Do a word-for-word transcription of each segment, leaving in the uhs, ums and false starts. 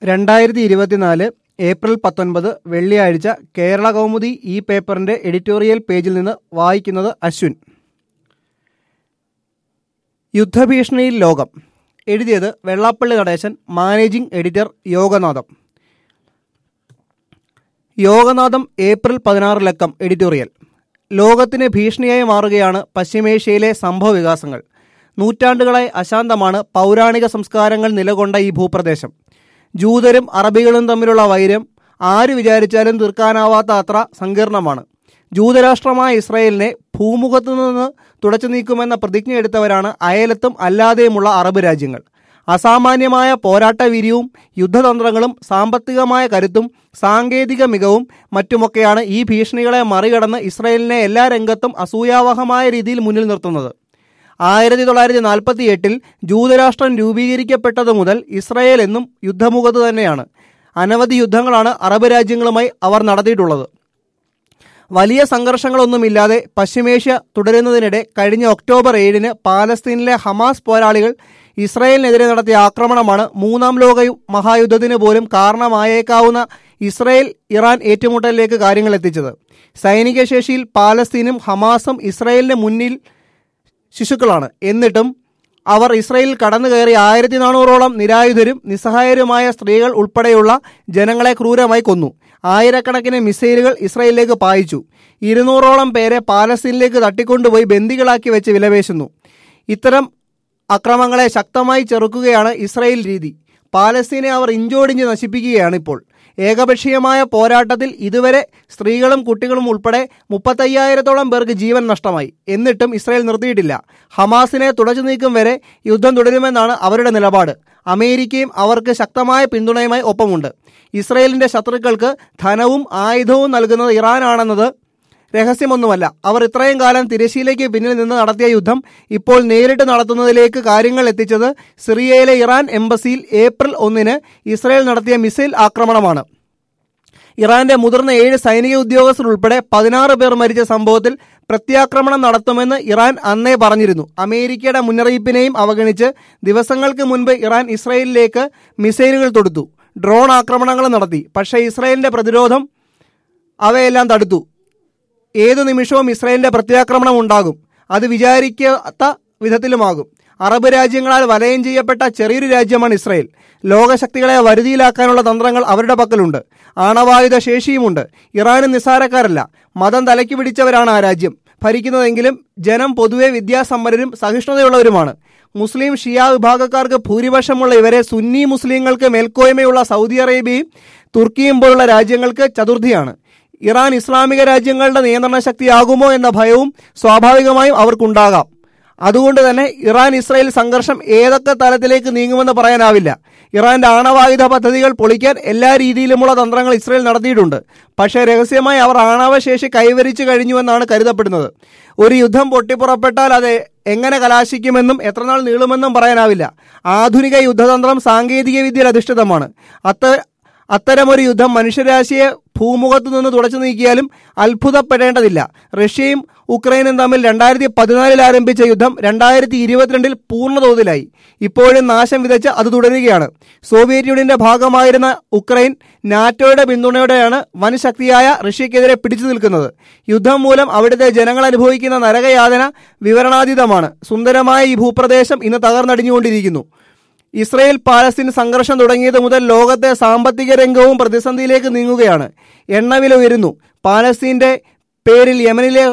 രണ്ടായിരത്തി ഇരുപത്തിനാല് ഏപ്രിൽ പത്തൊൻപത് വെള്ളിയാഴ്ച കേരള കൗമുദി ഈ പേപ്പറിന്റെ എഡിറ്റോറിയൽ പേജിൽ നിന്ന് വായിക്കുന്നത് അശ്വിൻ. യുദ്ധഭീഷണിയിൽ ലോകം. എഴുതിയത് Vellappally Natesan. Managing editor Yoganadham. Yoganadham April പതിനാറ് ലക്കം. എഡിറ്റോറിയൽ. ലോകത്തിന് ഭീഷണിയായി മാറുകയാണ് പശ്ചിമേഷ്യയിലെ സംഭവ വികാസങ്ങൾ. നൂറ്റാണ്ടുകളായി അശാന്തമാണ് പൗരാണിക സംസ്കാരങ്ങൾ നിലകൊണ്ട ഈ ഭൂപ്രദേശം. ജൂതരും അറബികളും തമ്മിലുള്ള വൈരം ആര് വിചാരിച്ചാലും തീർക്കാനാവാത്ത അത്ര സങ്കീർണമാണ്. ജൂതരാഷ്ട്രമായ ഇസ്രായേലിനെ ഭൂമുഖത്തു നിന്ന് തുടച്ചു നീക്കുമെന്ന പ്രതിജ്ഞയെടുത്തവരാണ് അയലത്തും അല്ലാതെയുമുള്ള അറബ് രാജ്യങ്ങൾ. അസാമാന്യമായ പോരാട്ടവീര്യവും യുദ്ധതന്ത്രങ്ങളും സാമ്പത്തികമായ കരുത്തും സാങ്കേതിക മികവും മറ്റുമൊക്കെയാണ് ഈ ഭീഷണികളെ മറികടന്ന് ഇസ്രായേലിനെ എല്ലാ രംഗത്തും അസൂയാവഹമായ രീതിയിൽ മുന്നിൽ നിർത്തുന്നത്. ആയിരത്തി തൊള്ളായിരത്തി നാൽപ്പത്തി എട്ടിൽ ജൂതരാഷ്ട്രം രൂപീകരിക്കപ്പെട്ടതു മുതൽ ഇസ്രായേൽ എന്നും യുദ്ധമുഖത്ത് തന്നെയാണ്. അനവധി യുദ്ധങ്ങളാണ് അറബ് രാജ്യങ്ങളുമായി അവർ നടത്തിയിട്ടുള്ളത്. വലിയ സംഘർഷങ്ങളൊന്നുമില്ലാതെ പശ്ചിമേഷ്യ തുടരുന്നതിനിടെ കഴിഞ്ഞ ഒക്ടോബർ ഏഴിന് പാലസ്തീനിലെ ഹമാസ് പോരാളികൾ ഇസ്രായേലിനെതിരെ നടത്തിയ ആക്രമണമാണ് മൂന്നാം ലോക മഹായുദ്ധത്തിന് പോലും കാരണമായേക്കാവുന്ന ഇസ്രായേൽ ഇറാൻ ഏറ്റുമുട്ടലിലേക്ക് കാര്യങ്ങൾ എത്തിച്ചത്. സൈനിക ശേഷിയിൽ പാലസ്തീനും ഹമാസും ഇസ്രായേലിന് മുന്നിൽ ശിശുക്കളാണ്. എന്നിട്ടും അവർ ഇസ്രായേലിൽ കടന്നു കയറി ആയിരത്തി നാനൂറോളം നിരായുധരും നിസ്സഹായരുമായ സ്ത്രീകൾ ഉൾപ്പെടെയുള്ള ജനങ്ങളെ ക്രൂരമായി കൊന്നു. ആയിരക്കണക്കിന് മിസൈലുകൾ ഇസ്രായേലിലേക്ക് പായിച്ചു. ഇരുന്നൂറോളം പേരെ പാലസ്തീനിലേക്ക് തട്ടിക്കൊണ്ടുപോയി ബന്ദികളാക്കി വെച്ച് വിലപേശുന്നു. ഇത്തരം അക്രമങ്ങളെ ശക്തമായി ചെറുക്കുകയാണ് ഇസ്രായേൽ രീതി. പാലസ്തീനെ അവർ ഇഞ്ചോടിഞ്ച് നശിപ്പിക്കുകയാണ് ഇപ്പോൾ. ഏകപക്ഷീയമായ പോരാട്ടത്തിൽ ഇതുവരെ സ്ത്രീകളും കുട്ടികളും ഉൾപ്പെടെ മുപ്പത്തയ്യായിരത്തോളം പേർക്ക് ജീവൻ നഷ്ടമായി. എന്നിട്ടും ഇസ്രായേൽ നിർത്തിയിട്ടില്ല. ഹമാസിനെ തുടച്ചു നീക്കും വരെ യുദ്ധം തുടരുമെന്നാണ് അവരുടെ നിലപാട്. അമേരിക്കയും അവർക്ക് ശക്തമായ പിന്തുണയുമായി ഒപ്പമുണ്ട്. ഇസ്രായേലിന്റെ ശത്രുക്കൾക്ക് ധനവും ആയുധവും നൽകുന്നത് ഇറാനാണെന്നത് രഹസ്യമൊന്നുമല്ല. അവർ ഇത്രയും കാലം തിരശ്ശീലയ്ക്ക് പിന്നിൽ നിന്ന് നടത്തിയ യുദ്ധം ഇപ്പോൾ നേരിട്ട് നടത്തുന്നതിലേക്ക് കാര്യങ്ങൾ എത്തിച്ചത് സിറിയയിലെ ഇറാൻ എംബസിയിൽ ഏപ്രിൽ ഒന്നിന് ഇസ്രായേൽ നടത്തിയ മിസൈൽ ആക്രമണമാണ്. ഇറാന്റെ മുതിർന്ന ഏഴ് സൈനിക ഉദ്യോഗസ്ഥർ ഉൾപ്പെടെ പതിനാറ് പേർ മരിച്ച സംഭവത്തിൽ പ്രത്യാക്രമണം നടത്തുമെന്ന് ഇറാൻ അന്നേ പറഞ്ഞിരുന്നു. അമേരിക്കയുടെ മുന്നറിയിപ്പിനെയും അവഗണിച്ച് ദിവസങ്ങൾക്ക് മുൻപ് ഇറാൻ ഇസ്രായേലിലേക്ക് മിസൈലുകൾ തൊടുത്തു, ഡ്രോൺ ആക്രമണങ്ങൾ നടത്തി. പക്ഷേ ഇസ്രായേലിന്റെ പ്രതിരോധം അവയെല്ലാം തടുത്തു. ഏതു നിമിഷവും ഇസ്രായേലിന്റെ പ്രത്യാക്രമണം ഉണ്ടാകും. അത് വിചാരിക്കാത്ത വിധത്തിലുമാകും. അറബ് രാജ്യങ്ങളാൽ വലയം ചെയ്യപ്പെട്ട ചെറിയൊരു രാജ്യമാണ് ഇസ്രായേൽ. ലോകശക്തികളെ വരുതിയിലാക്കാനുള്ള തന്ത്രങ്ങൾ അവരുടെ പക്കലുണ്ട്. ആണവായുധ ശേഷിയുമുണ്ട്. ഇറാനും നിസ്സാരക്കാരല്ല. മതം തലയ്ക്ക് പിടിച്ചവരാണ് ആ രാജ്യം ഭരിക്കുന്നതെങ്കിലും ജനം പൊതുവെ വിദ്യാസമ്പന്നരും സഹിഷ്ണുതയുള്ളവരുമാണ്. മുസ്ലിം ഷിയ വിഭാഗക്കാർക്ക് ഭൂരിപക്ഷമുള്ള ഇവരെ സുന്നി മുസ്ലിങ്ങൾക്ക് മേൽക്കോയ്മയുള്ള സൗദി അറേബ്യയും തുർക്കിയും പോലുള്ള രാജ്യങ്ങൾക്ക് ചതുർത്ഥിയാണ്. ഇറാൻ ഇസ്ലാമിക രാജ്യങ്ങളുടെ നിയന്ത്രണ ശക്തിയാകുമോ എന്ന ഭയവും സ്വാഭാവികമായും അവർക്കുണ്ടാകാം. അതുകൊണ്ട് തന്നെ ഇറാൻ ഇസ്രായേൽ സംഘർഷം ഏതൊക്കെ തലത്തിലേക്ക് നീങ്ങുമെന്ന് പറയാനാവില്ല. ഇറാന്റെ ആണവായുധ പദ്ധതികൾ പൊളിക്കാൻ എല്ലാ രീതിയിലുമുള്ള തന്ത്രങ്ങൾ ഇസ്രായേൽ നടത്തിയിട്ടുണ്ട്. പക്ഷേ രഹസ്യമായി അവർ ആണവശേഷി കൈവരിച്ചു കഴിഞ്ഞുവെന്നാണ് കരുതപ്പെടുന്നത്. ഒരു യുദ്ധം പൊട്ടിപ്പുറപ്പെട്ടാൽ അത് എങ്ങനെ കലാശിക്കുമെന്നും എത്രനാൾ നീളുമെന്നും പറയാനാവില്ല. ആധുനിക യുദ്ധതന്ത്രം സാങ്കേതിക വിദ്യയിൽ അധിഷ്ഠിതമാണ്. അത്ത അത്തരമൊരു യുദ്ധം മനുഷ്യരാശിയെ ഭൂമുഖത്തു നിന്ന് തുടച്ചു നീക്കിയാലും അത്ഭുതപ്പെടേണ്ടതില്ല. റഷ്യയും ഉക്രൈനും തമ്മിൽ രണ്ടായിരത്തി പതിനാലിൽ ആരംഭിച്ച യുദ്ധം രണ്ടായിരത്തി ഇരുപത്തിരണ്ടിൽ പൂർണ്ണതോതിലായി. ഇപ്പോഴും നാശം വിതച്ച് അത് തുടരുകയാണ്. സോവിയറ്റ് യൂണിയന്റെ ഭാഗമായിരുന്ന ഉക്രൈൻ നാറ്റോയുടെ പിന്തുണയോടെയാണ് വൻ ശക്തിയായ റഷ്യക്കെതിരെ പിടിച്ചു നിൽക്കുന്നത്. യുദ്ധം മൂലം അവിടുത്തെ ജനങ്ങൾ അനുഭവിക്കുന്ന നരകയാതന വിവരണാതീതമാണ്. സുന്ദരമായ ഈ ഭൂപ്രദേശം ഇന്ന് തകർന്നടിഞ്ഞുകൊണ്ടിരിക്കുന്നു. ഇസ്രായേൽ പാലസ്തീൻ സംഘർഷം തുടങ്ങിയത് മുതൽ ലോകത്തെ സാമ്പത്തിക രംഗവും പ്രതിസന്ധിയിലേക്ക് നീങ്ങുകയാണ്. എണ്ണവില ഉയരുന്നു. പാലസ്തീന്റെ പേരിൽ യമനിലെ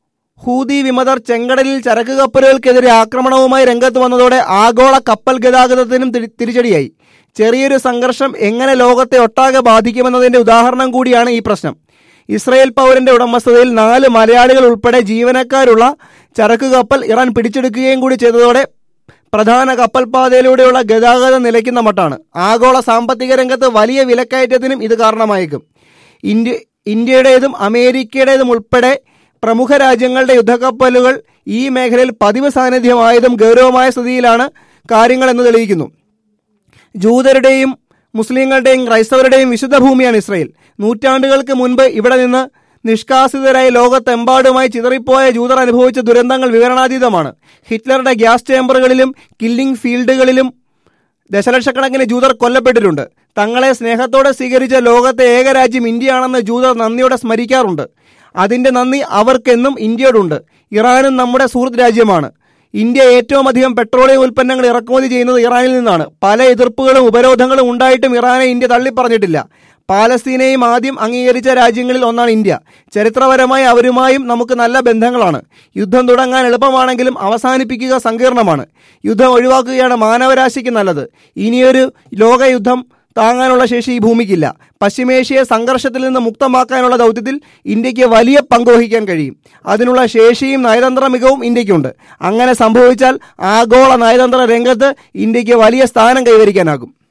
ഹൂതി വിമതർ ചെങ്കടലിൽ ചരക്ക് കപ്പലുകൾക്കെതിരെ ആക്രമണവുമായി രംഗത്ത് വന്നതോടെ ആഗോള കപ്പൽ ഗതാഗതത്തിനും തിരിച്ചടിയായി. ചെറിയൊരു സംഘർഷം എങ്ങനെ ലോകത്തെ ഒട്ടാകെ ബാധിക്കുമെന്നതിന്റെ ഉദാഹരണം കൂടിയാണ് ഈ പ്രശ്നം. ഇസ്രായേൽ പൗരന്റെ ഉടമസ്ഥതയിൽ നാല് മലയാളികൾ ഉൾപ്പെടെ ജീവനക്കാരുള്ള ചരക്ക് കപ്പൽ ഇറാൻ പിടിച്ചെടുക്കുകയും കൂടി ചെയ്തതോടെ പ്രധാന കപ്പൽപാതയിലൂടെയുള്ള ഗതാഗതം നിലയ്ക്കുന്ന മട്ടാണ്. ആഗോള സാമ്പത്തിക രംഗത്ത് വലിയ വിലക്കയറ്റത്തിനും ഇത് കാരണമായേക്കും. ഇന്ത്യ ഇന്ത്യയുടേതും അമേരിക്കയുടേതും ഉൾപ്പെടെ പ്രമുഖ രാജ്യങ്ങളുടെ യുദ്ധക്കപ്പലുകൾ ഈ മേഖലയിൽ പതിവ് സാന്നിധ്യമായതും ഗൗരവമായ സ്ഥിതിയിലാണ് കാര്യങ്ങൾ എന്ന് തെളിയിക്കുന്നു. ജൂതരുടെയും മുസ്ലിങ്ങളുടെയും ക്രൈസ്തവരുടെയും വിശുദ്ധ ഭൂമിയാണ് ഇസ്രായേൽ. നൂറ്റാണ്ടുകൾക്ക് മുൻപ് ഇവിടെ നിന്ന് നിഷ്കാസിതരായി ലോകത്തെമ്പാടുമായി ചിതറിപ്പോയ ജൂതർ അനുഭവിച്ച ദുരന്തങ്ങൾ വിവരണാതീതമാണ്. ഹിറ്റ്ലറുടെ ഗ്യാസ് ചേംബറുകളിലും കില്ലിംഗ് ഫീൽഡുകളിലും ദശലക്ഷക്കണക്കിന് ജൂതർ കൊല്ലപ്പെട്ടിട്ടുണ്ട്. തങ്ങളെ സ്നേഹത്തോടെ സ്വീകരിച്ച ലോകത്തെ ഏക രാജ്യം ഇന്ത്യയാണെന്ന് ജൂതർ നന്ദിയോടെ സ്മരിക്കാറുണ്ട്. അതിന്റെ നന്ദി അവർക്കെന്നും ഇന്ത്യയോടുണ്ട്. ഇറാനും നമ്മുടെ സുഹൃത്ത് രാജ്യമാണ്. ഇന്ത്യ ഏറ്റവും അധികം പെട്രോളിയം ഉൽപ്പന്നങ്ങൾ ഇറക്കുമതി ചെയ്യുന്നത് ഇറാനിൽ നിന്നാണ്. പല എതിർപ്പുകളും ഉപരോധങ്ങളും ഉണ്ടായിട്ടും ഇറാനെ ഇന്ത്യ തള്ളിപ്പറഞ്ഞിട്ടില്ല. പാലസ്തീനെയും ആദ്യം അംഗീകരിച്ച രാജ്യങ്ങളിൽ ഒന്നാണ് ഇന്ത്യ. ചരിത്രപരമായി അവരുമായും നമുക്ക് നല്ല ബന്ധങ്ങളാണ്. യുദ്ധം തുടങ്ങാൻ എളുപ്പമാണെങ്കിലും അവസാനിപ്പിക്കുക സങ്കീർണമാണ്. യുദ്ധം ഒഴിവാക്കുകയാണ് മാനവരാശിക്ക് നല്ലത്. ഇനിയൊരു ലോകയുദ്ധം താങ്ങാനുള്ള ശേഷി ഈ ഭൂമിക്കില്ല. പശ്ചിമേഷ്യയെ സംഘർഷത്തിൽ നിന്ന് മുക്തമാക്കാനുള്ള ദൗത്യത്തിൽ ഇന്ത്യക്ക് വലിയ പങ്ക് വഹിക്കാൻ കഴിയും. അതിനുള്ള ശേഷിയും നയതന്ത്ര മികവും ഇന്ത്യക്കുണ്ട്. അങ്ങനെ സംഭവിച്ചാൽ ആഗോള നയതന്ത്ര രംഗത്ത് ഇന്ത്യക്ക് വലിയ സ്ഥാനം കൈവരിക്കാനാകും.